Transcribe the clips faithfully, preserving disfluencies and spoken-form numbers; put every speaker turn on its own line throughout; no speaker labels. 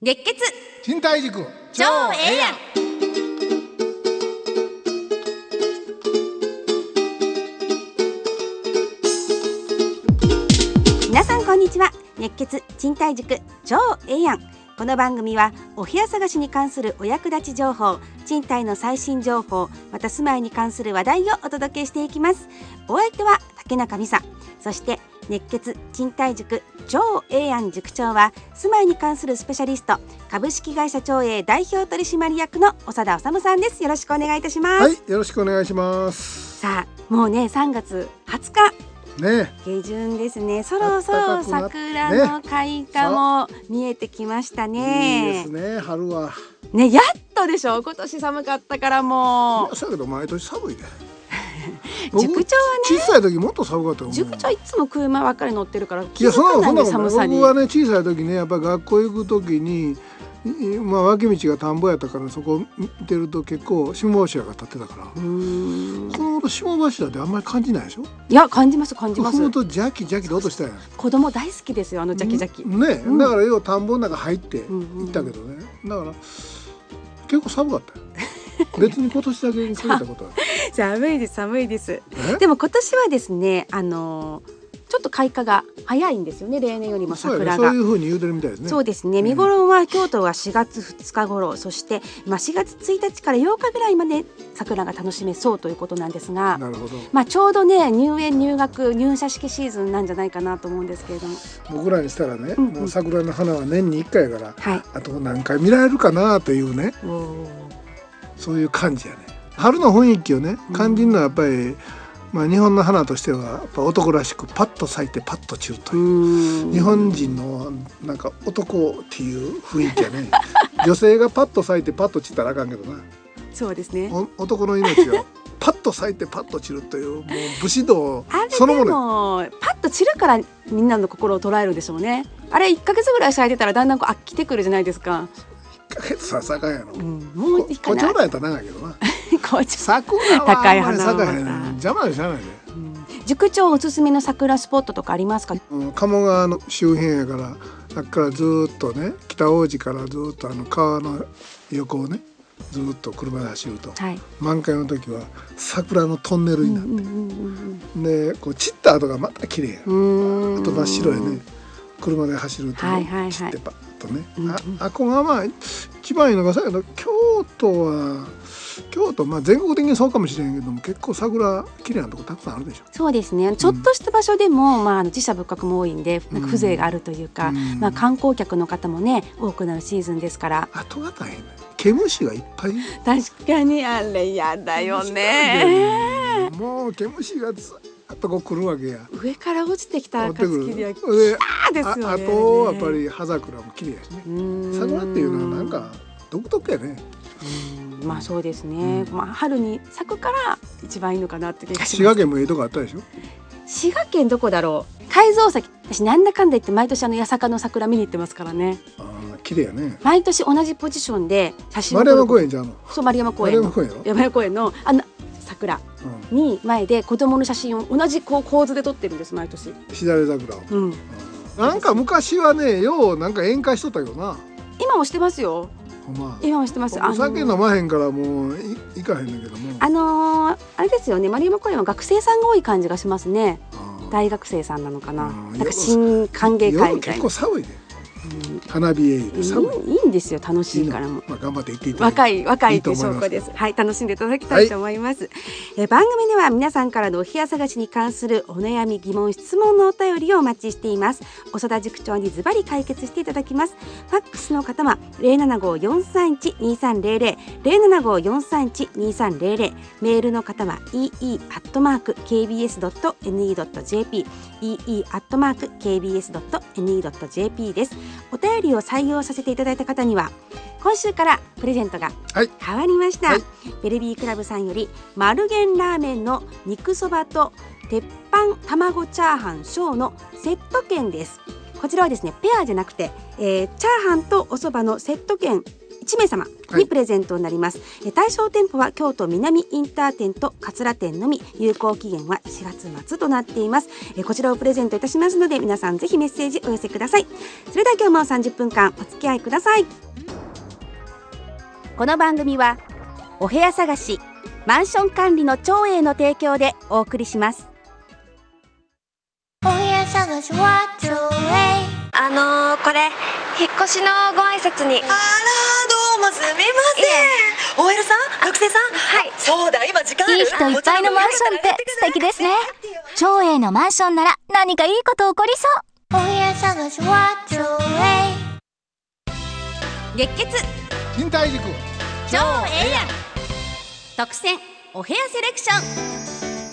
熱血
賃貸塾
超ええやん。皆さんこんにちは。熱血賃貸塾超ええやん。この番組はお部屋探しに関するお役立ち情報、賃貸の最新情報、また住まいに関する話題をお届けしていきます。お相手は竹中美沙、そして熱血賃貸塾超ええやん塾長は住まいに関するスペシャリスト、株式会社長英代表取締役の長田治さんです。よろしくお願いいたします。
はい、よろしくお願いします。
さあ、もうねさんがつはつか
ね、
下旬ですね。そろそろ桜の開花も見えてきましたね。
いいですね、春は
ね、やっとでしょ。今年寒かったからもう。
いや、そうやけど毎年寒いね
塾長はね、
小さい時もっと寒かったよ。
塾長いつも車ばっかり乗ってるから気
いや、
づかないんで、
そんな
寒さに。
僕はね、小さい時ね、やっぱり学校行く時にまあ、脇道が田んぼやったから、そこ見てると結構霜柱が立ってたから、
うーん、
その頃霜柱ってあんまり感じないでしょ。
いや、感じます感じます。
踏むとジャキジャキで音したやん。
子供大好きですよ、あのジャキジャキ。
ね、
うん、
だからよう田んぼの中入って行ったけどね、だから結構寒かったよ別に今年だけにくれたことは
寒いです寒いです。でも今年はですね、あのーちょっと開花が早いんですよね、例年よりも桜が。
そう、そういう風に言うてるみたいですね。
そうですね、見頃は京都はしがつふつか頃、そして、まあ、しがつついたちからようかぐらいまで桜が楽しめそうということなんですが、
なるほど、
まあ、ちょうどね入園入学入社式シーズンなんじゃないかなと思うんですけれども、
僕らにしたらね、
うんうん、
もう桜の花は年にいっかいやから、
はい、
あと何回見られるかなというね、そういう感じやね。春の雰囲気をね感じるのはやっぱり、まあ、日本の花としてはやっぱ男らしくパッと咲いてパッと散るという、日本人のなんか男っていう雰囲気やね女性がパッと咲いてパッと散ったらあかんけどな。
そうですね、
男の命がパッと咲いてパッと散るというもう武士道そのもの。
あれでもパッと散るからみんなの心を捉えるでしょうね。あれいっかげつぐらい咲いてたらだんだんこう飽きてくるじゃないですか。
いっかげつは咲かんやろ、うん、
もういかない。
こちょうだやったら長いけどな
桜
は
高い
あんまり咲かへん、
花は
邪魔でしゃあないね、
うん、塾長おすすめの桜スポットとかありますか？
うん、鴨川の周辺やから、あっからずっとね、北大路からずっとあの川の横をねずっと車で走ると、はい、満開の時は桜のトンネルになって、うんうんうんうん、でこう散った後がまた綺麗や、あと真っ白やね、車で走ると、ね、はいはいはい、散ってパッとね、うんうん、あ, あこがまあ一番いいのがさ、京都は京都、まあ、全国的にそうかもしれんけども、結構桜綺麗なとこたくさんあるでしょ。
そうですね、ちょっとした場所でも、うん、まあ、あの寺社仏閣も多いんで、なんか風情があるというか、うん、まあ、観光客の方もね多くなるシーズンですから。
あとが大変ね、毛虫がいっぱい。
確かにあれやだよね。
もう毛虫がずっとこう来るわけや。
上から落ちてきた暁ではキャーですよね。
あ, あとやっぱり葉桜も綺麗やしね。桜っていうのはなんか独特やね。
うん、まあそうですね、うん、まあ、春に咲くから一番いいのかなって気がします。
滋賀県もいいとこあったでしょ。
滋賀県どこだろう。海蔵崎、私なんだかんだ言って毎年あの八坂の桜見に行ってますからね。
ああ、綺麗やね。
毎年同じポジションで写真を撮
る。丸山公園じゃんの。
そう、丸山公園の丸山公園のあの桜に前で子供の写真を同じこう構図で撮ってるんです、毎年。
しだれ桜を、うん、なんか昔はね、ようなんか宴会しとったけどな。
今もしてますよ。まあ、今もしてます。
お酒飲まへんからもうい行かへんだけども、
あのー、あれですよね、丸山公園は学生さんが多い感じがしますね。大学生さんなのかな、なんか新歓迎会みたいな。
結構寒いね、うん、花火営業寒
い。いいんですよ、楽しいからも。
まあ、頑張って行っていただいて。
若い若いって証拠です。はい、楽しんでいただきたいと思います。はい、え番組では皆さんからのお部屋探しに関するお悩み、疑問、質問のお便りをお待ちしています。長田塾長にズバリ解決していただきます。ファックスの方は ゼロななごーよんさんいちにさんゼロゼロ ゼロななごーよんさんいちにさんゼロゼロ、メールの方は イーイー アットマーク ケービーエス ドット エヌイー ドット ジェーピー イーイー アットマーク ケービーエス ドット エヌイー ドット ジェーピー です。お便りを採用させていただいた方には今週からプレゼントが変わりました。はいはい、ベルビークラブさんよりマルゲンラーメンの肉そばと鉄板卵チャーハン小のセット券です。こちらはですね、ペアじゃなくて、えー、チャーハンとおそばのセット券いちめいさまにプレゼントになります、はい、対象店舗は京都南インター店と桂店のみ、有効期限はしがつまつとなっています。こちらをプレゼントいたしますので、皆さんぜひメッセージお寄せください。それでは今日もさんじゅっぷんかんお付き合いください。この番組はお部屋探し、マンション管理の長英の提供でお送りします。
お部屋探しは長英。
あのー、これ引っ越しのご挨拶に。
あら、どうもすみません。オーエルさん、学生さん。
はい。
そうだ、今時間ある。
いい人いっぱいのマンションって素敵ですね。長英のマンションなら何かいいこと起こりそう。お部屋探しは長英。
月血
忍耐塾
超ええやん特選お部屋セレクション。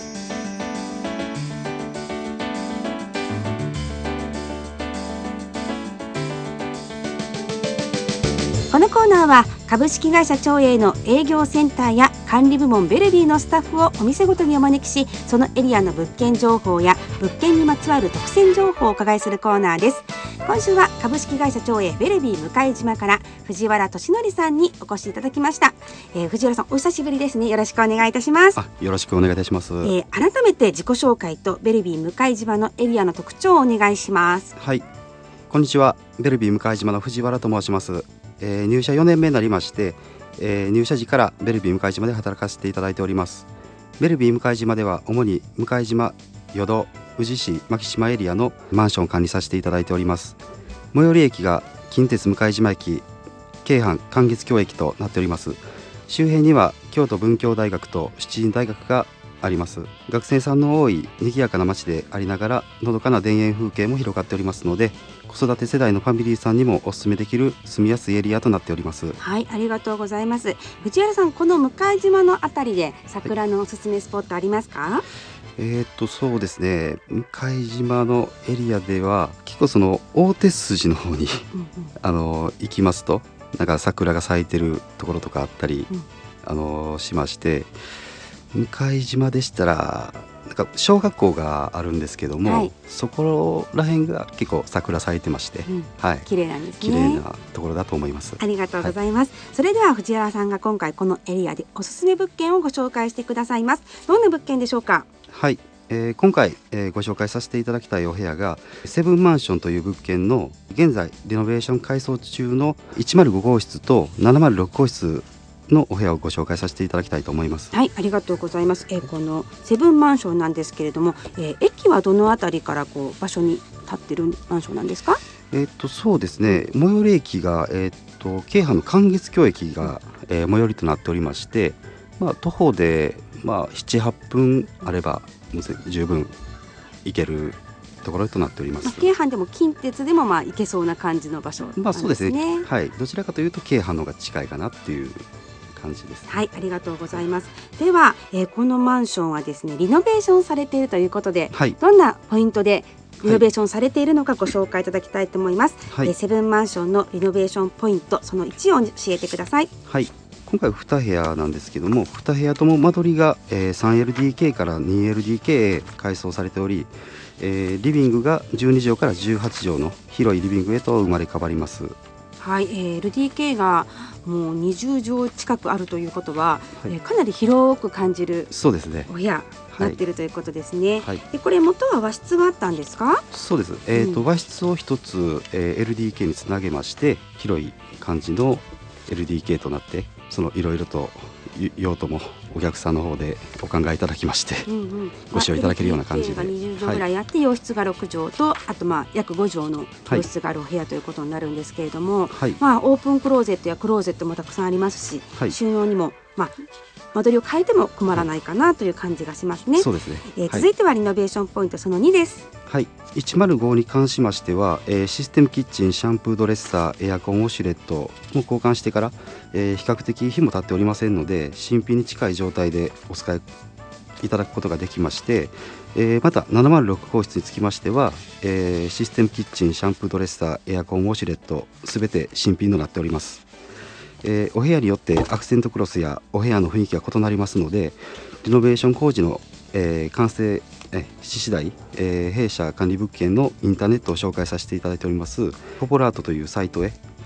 このコーナーは株式会社長英の営業センターや管理部門ベルビーのスタッフをお店ごとにお招きし、そのエリアの物件情報や物件にまつわる特選情報をお伺いするコーナーです。今週は株式会社長英ベルビー向島から藤原俊則さんにお越しいただきました、えー、藤原さんお久しぶりですね。よろしくお願いいたします。
あ、よろしくお願いいたします、え
ー、改めて自己紹介とベルビー向島のエリアの特徴をお願いします。
はい、こんにちは。ベルビー向島の藤原と申します。えー、入社よねんめになりまして、えー、入社時からベルビー向島で働かせていただいております。ベルビー向島では主に向島、淀、宇治市、牧島エリアのマンションを管理させていただいております。最寄り駅が近鉄向島駅、京阪関月橋駅となっております。周辺には京都文教大学と七人大学があります。学生さんの多い賑やかな街でありながら、のどかな田園風景も広がっておりますので、子育て世代のファミリーさんにもお勧めできる住みやすいエリアとなっております。
はい、ありがとうございます。藤原さん、この向島のあたりで桜のおすすめスポットありますか？はい、
えー、っとそうですね、向島のエリアでは結構その大手筋の方にうん、うん、あの行きますと、なんか桜が咲いてるところとかあったり、うん、あのしまして、向島でしたらなんか小学校があるんですけども、はい、そこら辺が結構桜咲いてまして、うん、はい、
綺麗なんですね。
綺麗なところだと思います。
ありがとうございます、はい、それでは藤原さんが今回このエリアでおすすめ物件をご紹介してくださいます。どんな物件でしょうか？
はい、えー、今回、えー、ご紹介させていただきたいお部屋がセブンマンションという物件の現在リノベーション改装中のいちまるごごうしつとななまるろくごうしつのお部屋をご紹介させていただきたいと思います。
はい、ありがとうございます。えー、このセブンマンションなんですけれども、えー、駅はどのあたりからこう場所に立ってるマンションなんですか？え
ー、っとそうですね、最寄り駅が、えー、っと京阪の関月橋駅が、えー、最寄りとなっておりまして、まあ、徒歩で、まあ、ななはっぷんあれば十分行けるところとなっております。まあ、
京阪でも近鉄でもまあ行けそうな感じの場所なんですね。
まあ、そうですね、はい、どちらかというと京阪の方が近いかなっていう感じです、ね。
はい、ありがとうございます。では、えー、このマンションはですねリノベーションされているということで、はい、どんなポイントでリノベーションされているのかご紹介いただきたいと思います。はい、えー、セブンマンションのリノベーションポイントそのいちを教えてください。
はい、今回に部屋なんですけども、に部屋とも間取りが、えー、スリーエルディーケー から ツーエルディーケー へ改装されており、えー、リビングがじゅうにじょうからじゅうはちじょうの広いリビングへと生まれ変わります。
はい、えー、エルディーケー がもうにじゅうじょう近くあるということは、はい、えー、かなり広く感じるお部屋になっているということですね。はい、でこれ元は和室があったんですか？
そうです、えーとうん、和室を一つ、えー、エルディーケー につなげまして広い感じの エルディーケー となって、そのいろいろと用途もお客さんの方でお考えいただきまして、うんうん、ご使用いただけるような感じで、まあ、
にじゅうじょうぐらいあって、はい、洋室がろくじょうとあとまあ約ごじょうの洋室があるお部屋ということになるんですけれども、はい、まあ、オープンクローゼットやクローゼットもたくさんありますし、はい、収納にも、まあ、間取りを変えても困らないかなという感じがしますね。
そうですね、
えー、続いてはリノベーションポイントそのにです。
はい、いちまるごに関しましては、えー、システムキッチン、シャンプードレッサー、エアコン、ウォシュレットも交換してから、えー、比較的日も経っておりませんので新品に近い状態でお使いいただくことができまして、えー、またななまるろくごうしつにつきましては、えー、システムキッチン、シャンプードレッサー、エアコン、ウォシュレットすべて新品となっております。えー、お部屋によってアクセントクロスやお部屋の雰囲気が異なりますので、リノベーション工事の、えー、完成し次第、えー、弊社管理物件のインターネットを紹介させていただいておりますポポラートというサイトへ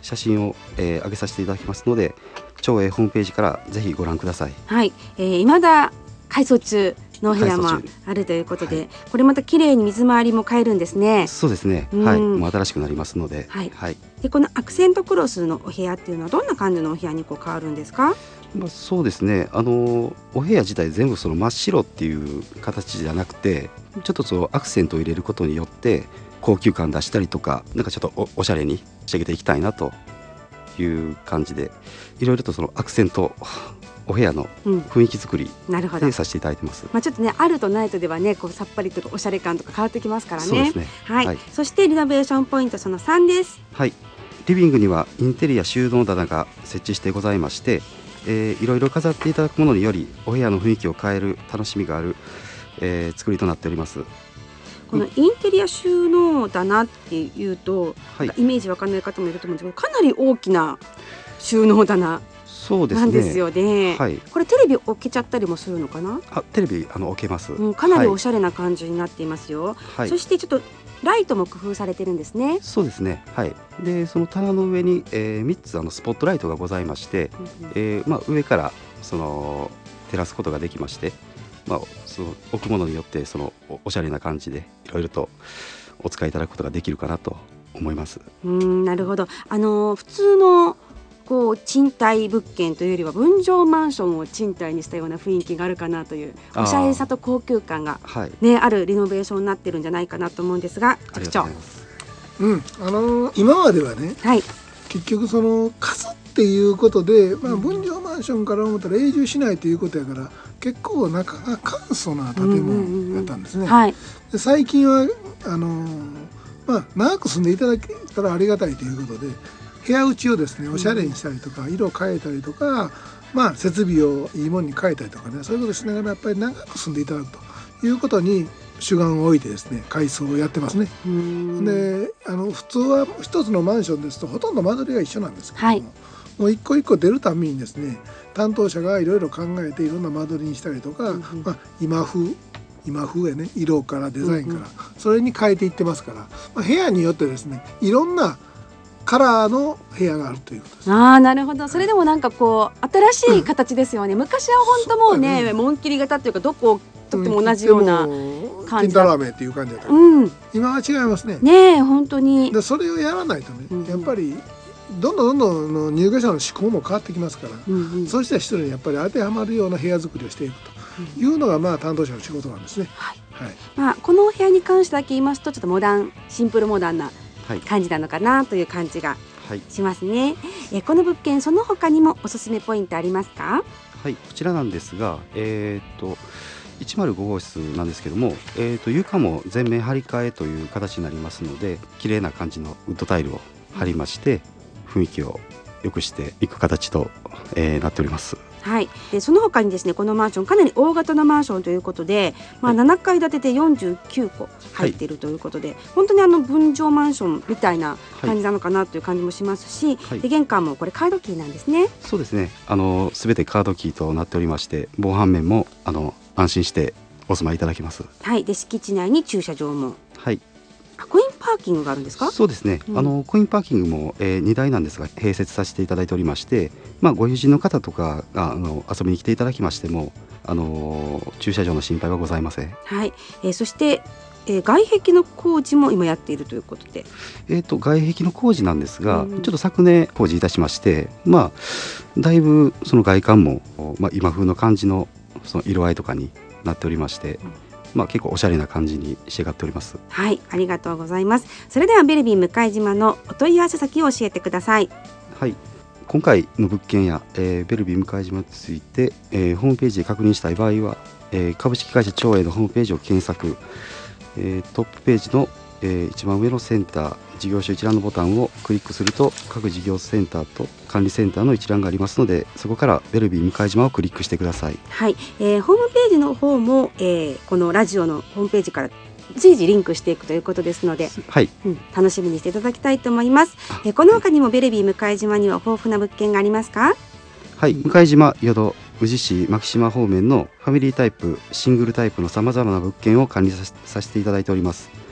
写真を、えー、上げさせていただきますので、町営ホームページからぜひご覧ください。
はい、えー、未だ改装中のお部屋もあるということで、はい、これまた綺麗に水回りも変えるんですね。
そうですね、はい、もう新しくなりますので、
はい
はい、
でこのアクセントクロスのお部屋っていうのはどんな感じのお部屋にこう変わるんですか？
まあ、そうですね、あのお部屋自体全部その真っ白っていう形じゃなくて、ちょっとそのアクセントを入れることによって高級感出したりとか、なんかちょっと お, おしゃれにしてあげていきたいなという感じで、いろいろとそのアクセントお部屋の雰囲気作りでさせていただいてます、
うん、まあ、ちょっとねあるとないとではねこうさっぱりとかおしゃれ感とか変わってきますからね。
そうですね、
はい
はい、
そしてリノベーションポイントそのさんです。
はい、リビングにはインテリア収納棚が設置してございまして、えー、いろいろ飾っていただくものによりお部屋の雰囲気を変える楽しみがある、えー、作りとなっております。
このインテリア収納棚っていうと、
はい、
イメージわかんない方もいると思うんですけど、かなり大きな収納棚なんですよね。
はい、
これテレビ置けちゃったりもするのかな？
あ、テレビあの置けます、
うん、かなりおしゃれな感じになっていますよ、はい、そしてちょっとライトも工夫されてるんですね。
そうですね、はい、でその棚の上に、えー、みっつあのスポットライトがございまして、うんうん、えーまあ、上からその照らすことができまして、まあ、その置くものによってその お, おしゃれな感じでいろいろとお使いいただくことができるかなと思います。
うん、なるほど。あの普通のこう賃貸物件というよりは分譲マンションを賃貸にしたような雰囲気があるかなというおしゃれさと高級感が、ね、 あ, あるリノベーションになってるんじゃないかなと思うんですが、塾長、
うん、あのー、今まではね、はい、結局その数っていうことで、まあ、分譲マンションから思ったら永住しないということやから結構なかなか簡素な建物だったんですね。で最近はあのーまあ、長く住んでいただけたらありがたいということで部屋内をですねおしゃれにしたりとか、うん、色を変えたりとか、まあ、設備をいいものに変えたりとかね、そういうことしながらやっぱり長く住んでいただくということに主眼を置いてですね改装をやってますね。であの普通は一つのマンションですとほとんど間取りが一緒なんですけども、はい、もう一個一個出るたびにですね担当者がいろいろ考えていろんな間取りにしたりとか、うんうんまあ、今風今風やね色からデザインから、うんうん、それに変えていってますから、まあ、部屋によってですねいろんなカラーの部屋があるということです。
ああ、なるほど。それでもなんかこう新しい形ですよね。昔は本当もうね、ね紋切り型というかどこをとっても同じような感じだ。
金太ラーメンっていう感じだった、うん、今は違いますね。
ねえ本当に。
でそれをやらないとね、うん、やっぱりどんどんどんどん入居者の思考も変わってきますから、うんうん、そうした人にやっぱり当てはまるような部屋作りをしていくというのがまあ担当者の仕事なんですね。はいはい、
まあ、このお部屋に関してだけ言いますとちょっとモダンシンプルモダンな感じなのかなという感じがしますね。はい、えこの物件その他にもおすすめポイントありますか？
はい、こちらなんですが、えー、といちまるご号室なんですけども、えー、と床も全面張り替えという形になりますので綺麗な感じのウッドタイルを張りまして、うん、雰囲気を良くしていく形と、えー、なっております。
はい、でその他にですねこのマンションかなり大型なマンションということで、まあ、ななかい建てでよんじゅうきゅうこ入っているということで、はい、本当にあの分譲マンションみたいな感じなのかなという感じもしますし、はい、で玄関もこれカードキーなんですね。
そうですね、あの全てカードキーとなっておりまして防犯面もあの安心してお住まいいただけます。
はい、で敷地内に駐車場も、
はい、
コインパーキングがあるんですか？
そうですね、うん、あのコインパーキングも、えー、にだいなんですが併設させていただいておりまして、まあ、ご友人の方とかがあの遊びに来ていただきましてもあの駐車場の心配はございません。
はい、えー、そして、えー、外壁の工事も今やっているということで、
えー、と外壁の工事なんですが、うん、ちょっと昨年工事いたしまして、まあ、だいぶその外観も、まあ、今風の感じの、その色合いとかになっておりまして、うんまあ、結構おしゃれな感じに仕上がっております。
はい、ありがとうございます。それではベルビー向島のお問い合わせ先を教えてください。
はい、今回の物件や、えー、ベルビー向島について、えー、ホームページで確認したい場合は、えー、株式会社長栄のホームページを検索、えー、トップページの、えー、一番上のセンター事業所一覧のボタンをクリックすると各事業センターと管理センターの一覧がありますのでそこからベルビー向島をクリックしてください。
はい、えー、ホームページの方も、えー、このラジオのホームページから随時リンクしていくということですので、
はい
うん、楽しみにしていただきたいと思います。えー、この他にもベルビー向島には豊富な物件がありますか？
はい、向島、淀、宇治市、牧島方面のファミリータイプ、シングルタイプのさまざまな物件を管理させていただいております。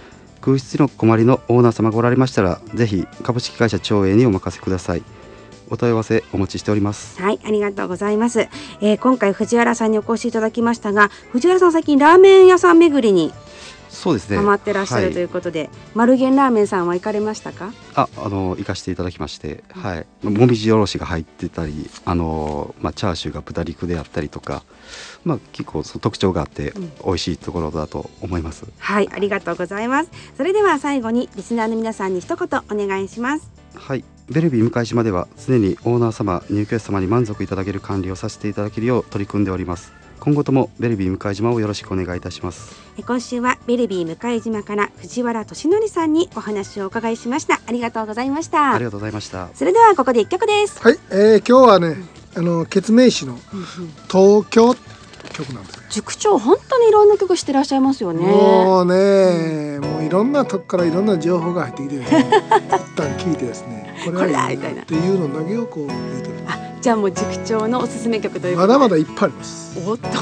空室の困りのオーナー様がおられましたら、ぜひ株式会社長栄にお任せください。お問い合わせお待ちしております。
はい、ありがとうございます。えー、今回藤原さんにお越しいただきましたが、藤原さん最近ラーメン屋さん巡りに
そうですね、
ハマってらっしゃるということで、はい、マルゲンラーメンさんは行かれましたか？
あ、あの行かせていただきまして、はい、もみじおろしが入ってたり、あの、まあ、チャーシューが豚肉であったりとか、まあ、結構その特徴があって美味しいところだと思います、うん、
はい、ありがとうございます。それでは最後にリスナーの皆さんに一言お願いします。
はい、ベルビー向島では常にオーナー様、入居者様に満足いただける管理をさせていただけるよう取り組んでおります。今後ともベルビー向島をよろしくお願いいたします。
今週はベルビー向島から藤原俊則さんにお話をお伺いしました。ありがとうございました。
ありがとうございました。
それではここで一曲です。
はい、えー、今日はね、あのケツメイシの東京曲なんですね。
塾長本当にいろんな曲してらっしゃいますよね。
もうね、もういろんなとこからいろんな情報が入ってきてですね一旦聞いてですね、これはいいなっていうのだけをこう言うてる。
あ、じゃあもう塾長のおすすめ曲ということで。
まだまだいっぱいあります。
おっと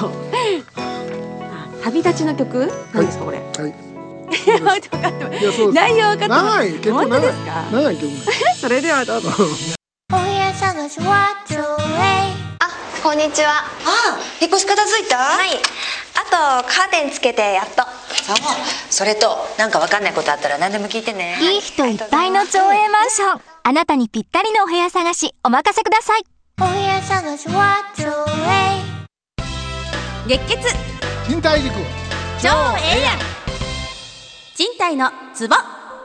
旅立ちの曲なんですか、これ。
はい。
いや、そう内容分かってます。
長い、結構長い。長い曲。
それではどうぞ。
お部屋探しはちょい。
あ、こんにちは。
ああ、引っ越し片付いた？
はい。あとカーテンつけてやっと。
そう。それとなんかわかんないことあったら何でも聞いてね。
いい人いっぱいの町営マンション。あなたにぴったりのお部屋探しお任せください。お部屋探しはちょい。
月血
賃貸塾
超ええやん。賃貸のツボ。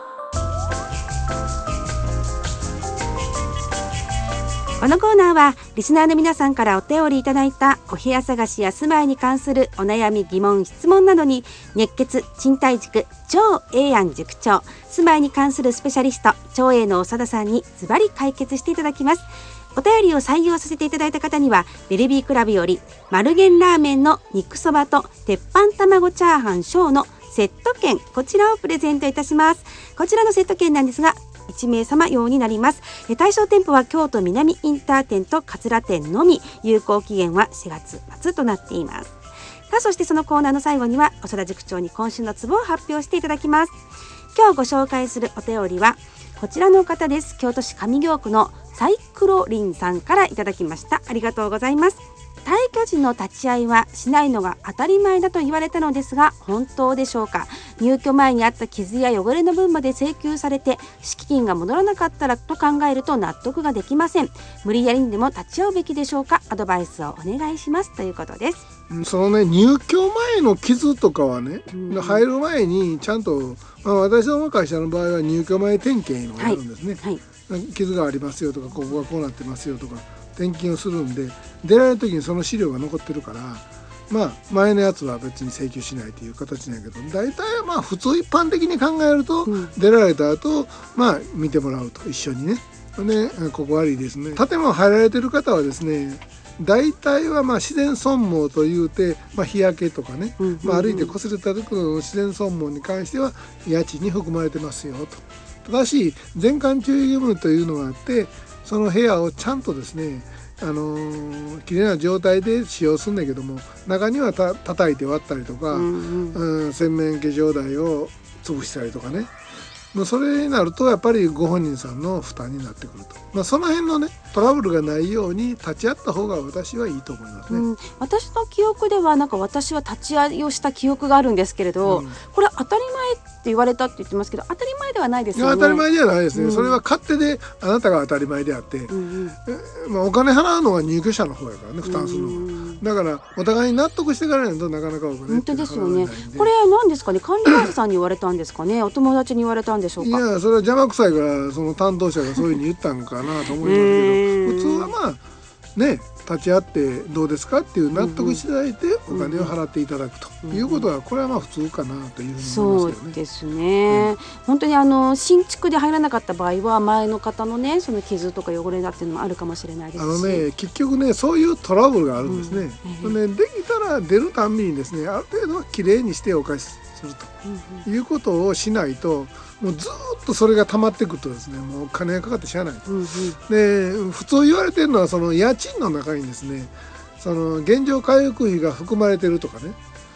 このコーナーはリスナーの皆さんからお便りいただいたお部屋探しや住まいに関するお悩み、疑問、質問などに熱血賃貸塾超ええやん塾長、住まいに関するスペシャリスト超えの長田さんにズバリ解決していただきます。お便りを採用させていただいた方にはベルビークラブよりマルゲンラーメンの肉そばと鉄板卵チャーハン小のセット券、こちらをプレゼントいたします。こちらのセット券なんですがいち名様用になります。対象店舗は京都南インター店と桂店のみ、有効期限はしがつ末となっています。さあ、そしてそのコーナーの最後には長田塾長に今週のツボを発表していただきます。今日ご紹介するお便りはこちらの方です。京都市上京区のサイクロリンさんからいただきました。ありがとうございます。退去時の立ち会いはしないのが当たり前だと言われたのですが本当でしょうか。入居前にあった傷や汚れの分まで請求されて敷金が戻らなかったらと考えると納得ができません。無理やりにでも立ち会うべきでしょうか。アドバイスをお願いしますということです。
そのね、入居前の傷とかはね、うん、入る前にちゃんと、まあ、私の会社の場合は入居前点検をやるんですね、はいはい、傷がありますよとかここがこうなってますよとか点検をするんで、出られる時にその資料が残ってるから、まあ前のやつは別に請求しないという形なんやけど、大体まあ普通一般的に考えると、うん、出られた後まあ見てもらうと一緒にね。でここ悪いですね。建物入られてる方はですね、大体はまあ自然損耗というて、まあ、日焼けとかね、うんうんうん、まあ、歩いて擦れた時の自然損耗に関しては家賃に含まれてますよと。ただし全館注意義務というのがあって、その部屋をちゃんとですね、あのー、きれいな状態で使用するんだけども、中にはた叩いて割ったりとか、うんうんうん、洗面化粧台を潰したりとかね、まあ、それになるとやっぱりご本人さんの負担になってくると、まあ、その辺のねトラブルがないように立ち会った方が私はいいと思いますね、うん、
私の記憶ではなんか私は立ち会いをした記憶があるんですけれど、うん、これ当たり前って言われたって言ってますけど当たり前ではないですよね。
いや当たり前ではないですね、うん、それは勝手であなたが当たり前であって、うんうん、まあ、お金払うのは入居者の方やからね、負担するのは、うん、だからお互いに納得してからないとなかなかお金
本当ですよね。これ何ですかね、管理会社さんに言われたんですかねお友達に言われたんでしょうか。
いやそれは邪魔くさいからその担当者がそういうふうに言ったんかなと思いますけど普通はまあね、立ち会ってどうですかっていう納得していただいてお金を払っていただくということはこれはまあ普通かなというふうに思いますけどね。
そうですね、うん、本当にあの新築で入らなかった場合は前の方のねその傷とか汚れだっていうのもあるかもしれないですし、
あのね結局ねそういうトラブルがあるんですね、うんえー、できたら出るたんびにですねある程度はきれいにしてお貸しするということをしないともうずっとそれが溜まっていくとですねもう金がかかってしゃあないと、うんうん、で普通言われてるのはその家賃の中にですねその原状回復費が含まれてるとかね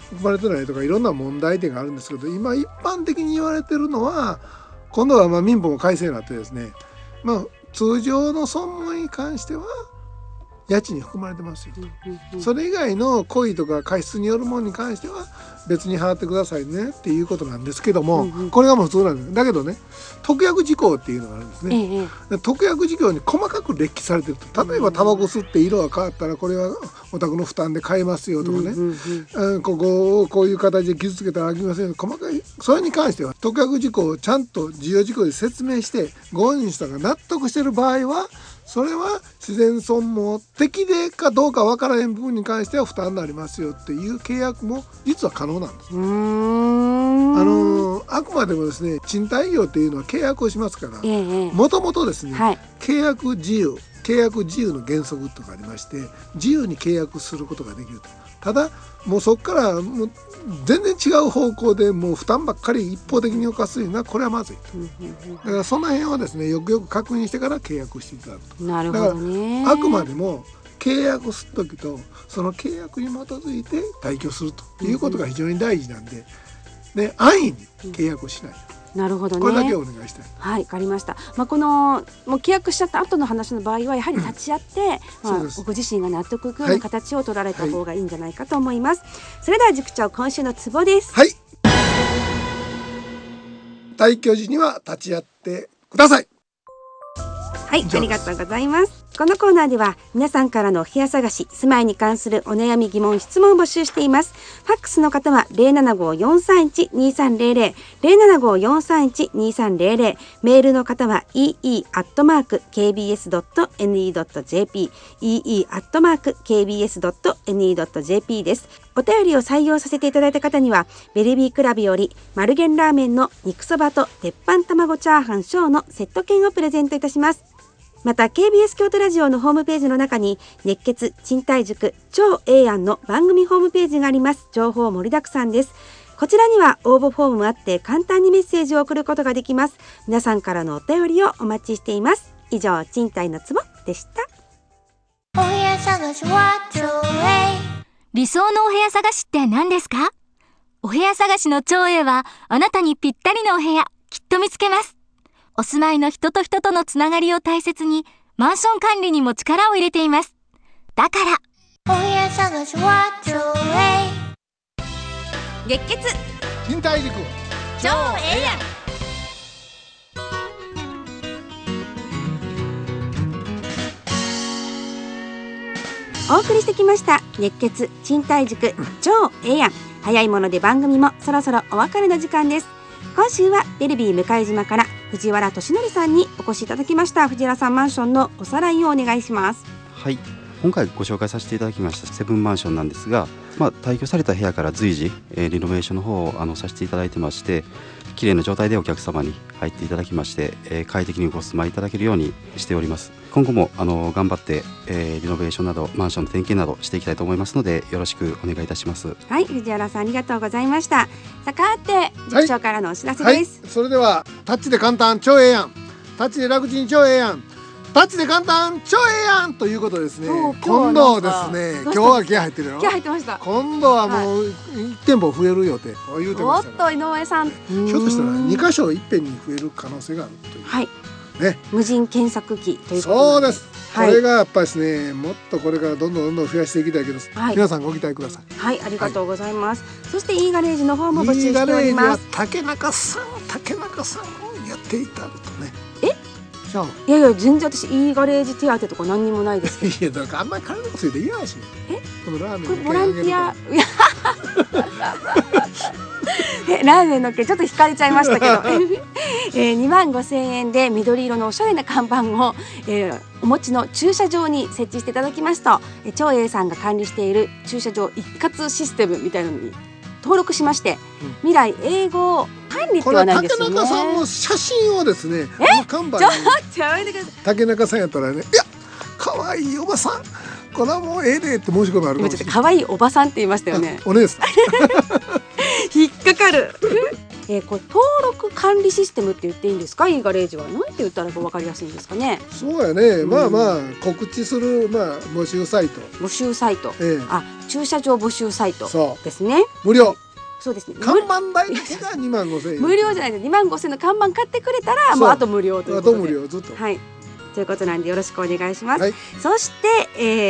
含まれてないとかいろんな問題点があるんですけど、今一般的に言われてるのは今度はまあ民法も改正になってですね、まあ、通常の損害に関しては家賃に含まれてますよと、それ以外の故意とか過失によるものに関しては別に払ってくださいねっていうことなんですけども、これがもう普通なんです。だけどね、特約事項っていうのがあるんですね、ええ、特約事項に細かく列記されてると、例えばタバコ吸って色が変わったらこれはお宅の負担で買えますよとかね、うんうんうん、ここをこういう形で傷つけたらあきませんよ、細かいそれに関しては特約事項をちゃんと重要事項で説明してご本人さんが納得している場合は、それは自然損保的でかどうか分からへん部分に関しては負担になりますよっていう契約も実は可能なんです。うーん、あのあくまでもですね、賃貸業っていうのは契約をしますから、もともとですね、はい、契約自由契約自由の原則とかありまして、自由に契約することができると。ただもうそこからもう全然違う方向でもう負担ばっかり一方的に犯すのはこれはまずいと。だからその辺はですね、よくよく確認してから契約していただくと。なるほどね。だからあくまでも契約するときとその契約に基づいて退去するということが非常に大事なんで、で安易に契約をしない。なるほどね。これだけお願いしたい。はい、わかりました。まあ、このもう契約しちゃった後の話の場合はやはり立ち会って、うんまあ、ご自身が納得いくような形を取られた方がいいんじゃないかと思います、はいはい、それでは塾長、今週のツボです。はい、退去時には立ち会ってください。はい、ありがとうございます。このコーナーでは皆さんからのお部屋探し、住まいに関するお悩み、疑問、質問を募集しています。ファックスの方は ゼロななごーよんさんいちにさんゼロゼロ ゼロななごーよんさんいちにさんゼロゼロ、メールの方は イーイー アットマーク ケービーエス ドット エヌイー ドット ジェーピー イーイー アットマーク ケービーエス ドット エヌイー ドット ジェーピー です。お便りを採用させていただいた方にはベルビークラブよりマルゲンラーメンの肉そばと鉄板卵チャーハン小のセット券をプレゼントいたします。また ケービーエス 京都ラジオのホームページの中に熱血賃貸塾超 A 案の番組ホームページがあります。情報盛りだくさんです。こちらには応募フォームもあって簡単にメッセージを送ることができます。皆さんからのお便りをお待ちしています。以上、賃貸のツボでした。
お部屋探しは超 A。 理想のお部屋探しって何ですか？お部屋探しの超 A はあなたにぴったりのお部屋きっと見つけます。お住まいの人と人とのつながりを大切にマンション管理にも力を入れています。だからお部屋探しは超 A。
月血
賃貸塾
超 A やん。
お送りしてきました熱血賃貸塾超 A やん。早いもので番組もそろそろお別れの時間です。今週はベルビー向島から藤原俊則さんにお越しいただきました。藤原さん、マンションのおさらいをお願いします。
はい、今回ご紹介させていただきましたセブンマンションなんですが、まあ、退去された部屋から随時、えー、リノベーションの方をあのさせていただいてまして、綺麗な状態でお客様に入っていただきまして、えー、快適にご住まいいただけるようにしております。今後もあの頑張って、えー、リノベーションなどマンションの点検などしていきたいと思いますので、よろしくお願いいたします。
はい、藤原さんありがとうございました。さあ、変わって塾長からのお知らせです、はいはい、
それではタッチで簡単超ええやん、タッチで楽ちん超ええやん、タッチで簡単超ええやんということですね。今度ですね、今日は気合入ってるよ。
気合入ってました。
今度はもういち店舗増える予定と言うてましたから、
おっと井上さん、
ひょっとしたらに箇所いっぺんに増える可能性があるという、
はい
ね、
無人検索機ということ
そうです、はい、これがやっぱりですね、もっとこれからどんどんどんどん増やしていきたいけど、はい、皆さんご期待ください。
はい、ありがとうございます、はい、そして E ガレージの方も募集しております。
E ガレージは竹中さん竹中さんをやっていただくとね。
えいやいや、全然私 E ガレージ手当とか何にもないですけど。
いや、だからあんまり体ついていないし、
え
このラーメン
これボランティアえラーメンの件ちょっと引かれちゃいましたけど、えー、にまんごせんえんで緑色のおしゃれな看板を、えー、お持ちの駐車場に設置していただきますと、えー、超 A さんが管理している駐車場一括システムみたいなのに登録しまして、うん、未来英語管理ではないですよね。
これ竹中さんの写真をですね、
え
あの看板に
ちょっとやめてください。
竹中さんやったらね、いや可愛いおばさん、これはもうええでって申し込みあるかもしれない。
可愛いおばさんって言いましたよね。
お姉さん
引っかかる。えー、これ登録管理システムって言っていいんですか？ E ガレージはなんて言ったら分かりやすいんですかね。
そうやね、うん、まあまあ告知する、まあ、募集サイト
募集サイト、ええ、あ駐車場募集サイトですね。
無料。
そうですね。
看板代だけがにまんごせんえん。
無料じゃないです。にまんごせんの看板買ってくれたらもうあと無料ということで。
あと無料ずっと。
はい。ということなんでよろしくお願いします。
はい、
そして、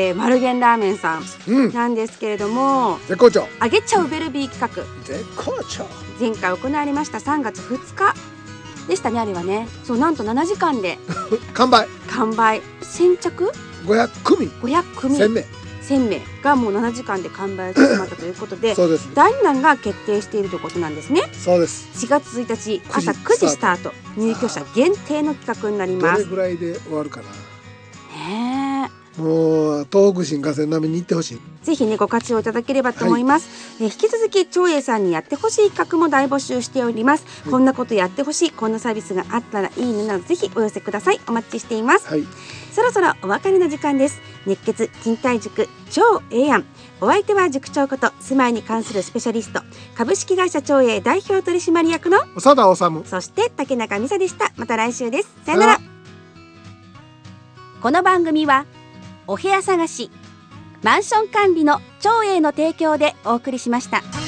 えー、マルゲンラーメンさんなんですけれども、
うん、絶好調。
あげちゃうベルビー企画。
絶好調。
前回行われましたさんがつふつかでしたね、あれはね。そう、なんとななじかんで
完売。
完売。先着
ごひゃくくみ。
ごひゃくくみ。
せんめい。
せんめいがもうななじかんで完売してしまったということで、
そうです。
だんだんが決定しているということなんですね。
そうです。
しがつついたち朝くじスタート、入居者限定の企画になります。
どれぐらいで終わるかな。
ねえ。
もう東北新幹線並みに行ってほしい。
ぜひねご活用いただければと思います。はい、え引き続き長英さんにやってほしい企画も大募集しております。はい、こんなことやってほしい、こんなサービスがあったらいいねなどぜひお寄せください。お待ちしています。はい、そろそろお別れの時間です。熱血勤怠塾超ええやん。お相手は塾長こと住まいに関するスペシャリスト株式会社長英代表取締役の
長田治、
そして竹中美沙でした。また来週です。さよなら。この番組はお部屋探しマンション管理の長英の提供でお送りしました。